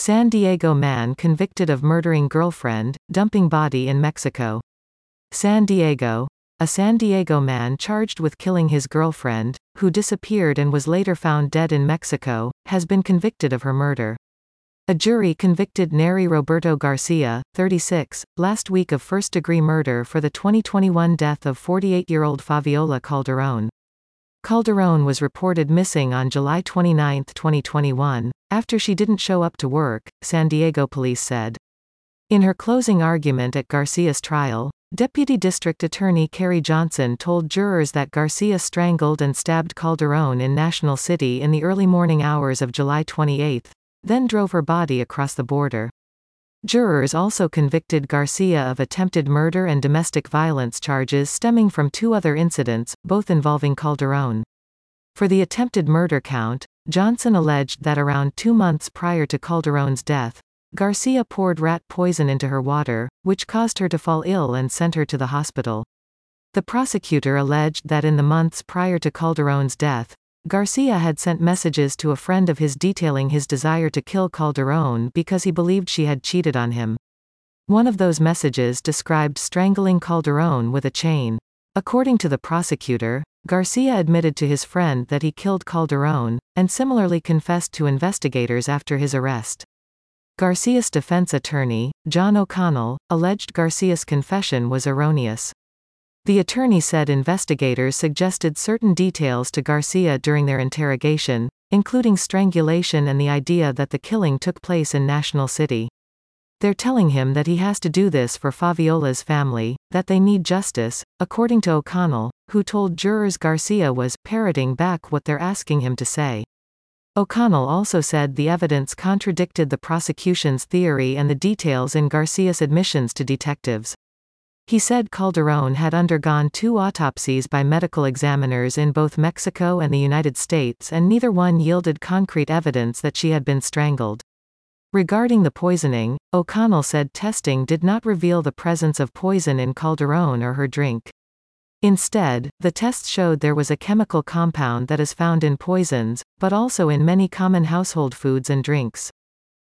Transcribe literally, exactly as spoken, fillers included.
San Diego man convicted of murdering girlfriend, dumping body in Mexico. San Diego. A San Diego man charged with killing his girlfriend, who disappeared and was later found dead in Mexico, has been convicted of her murder. A jury convicted Nery Roberto Garcia, thirty-six, last week of first-degree murder for the twenty twenty-one death of forty-eight-year-old Fabiola Calderon. Calderon was reported missing on July twenty-ninth, twenty twenty-one, after she didn't show up to work, San Diego police said. In her closing argument at Garcia's trial, Deputy District Attorney Carrie Johnson told jurors that Garcia strangled and stabbed Calderon in National City in the early morning hours of July twenty-eighth, then drove her body across the border. Jurors also convicted Garcia of attempted murder and domestic violence charges stemming from two other incidents, both involving Calderon. For the attempted murder count, Johnson alleged that around two months prior to Calderon's death, Garcia poured rat poison into her water, which caused her to fall ill and sent her to the hospital. The prosecutor alleged that in the months prior to Calderon's death, Garcia had sent messages to a friend of his detailing his desire to kill Calderon because he believed she had cheated on him. One of those messages described strangling Calderon with a chain. According to the prosecutor, Garcia admitted to his friend that he killed Calderon, and similarly confessed to investigators after his arrest. Garcia's defense attorney, John O'Connell, alleged Garcia's confession was erroneous. The attorney said investigators suggested certain details to Garcia during their interrogation, including strangulation and the idea that the killing took place in National City. They're telling him that he has to do this for Faviola's family, that they need justice, according to O'Connell, who told jurors Garcia was parroting back what they're asking him to say. O'Connell also said the evidence contradicted the prosecution's theory and the details in Garcia's admissions to detectives. He said Calderon had undergone two autopsies by medical examiners in both Mexico and the United States, and neither one yielded concrete evidence that she had been strangled. Regarding the poisoning, O'Connell said testing did not reveal the presence of poison in Calderon or her drink. Instead, the tests showed there was a chemical compound that is found in poisons, but also in many common household foods and drinks.